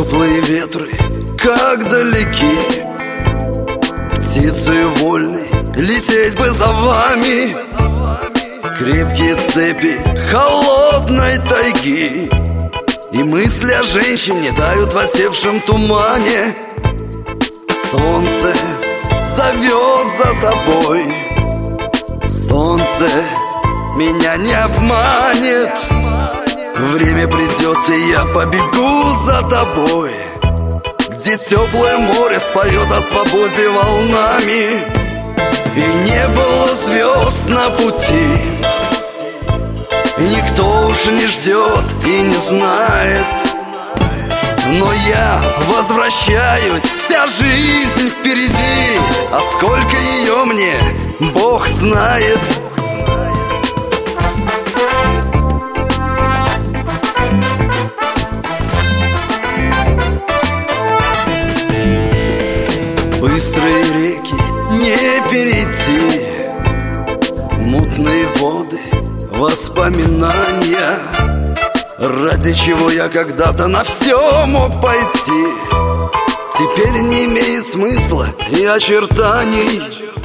Теплые ветры, как далеки, птицею вольной лететь бы за вами. Крепкие цепи холодной тайги и мысли о женщине тают в осевшем тумане. Солнце зовет за собой, солнце меня не обманет. Время придет, и я побегу за тобой, где теплое море споет о свободе волнами. И не было звезд на пути, и никто уж не ждет и не знает. Но я возвращаюсь, вся жизнь впереди, а сколько ее мне, Бог знает. Быстрые реки не перейти, мутные воды, воспоминания, ради чего я когда-то на все мог пойти, теперь не имеет смысла и очертаний.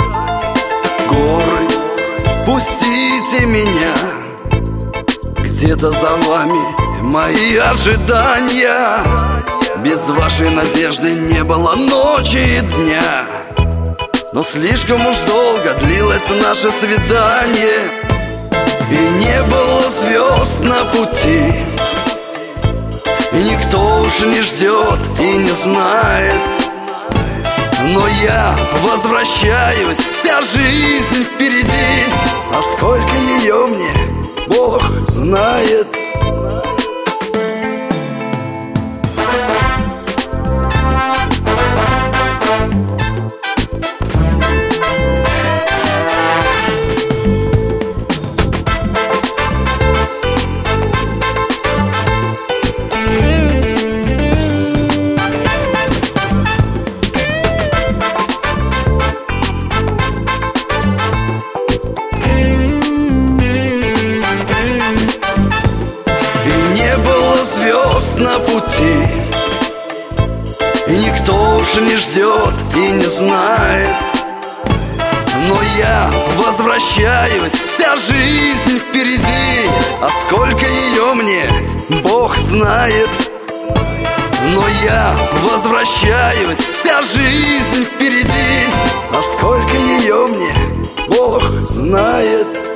Горы, пустите меня, где-то за вами мои ожидания. Без вашей надежды не было ночи и дня, но слишком уж долго длилось наше свидание. И не было звезд на пути, и никто уж не ждет и не знает. Но я возвращаюсь, вся жизнь впереди, а сколько ее мне, Бог знает. На пути, и никто уж не ждет и не знает. Но я возвращаюсь, вся жизнь впереди, а сколько ее мне, Бог знает. Но я возвращаюсь, вся жизнь впереди, а сколько ее мне, Бог знает.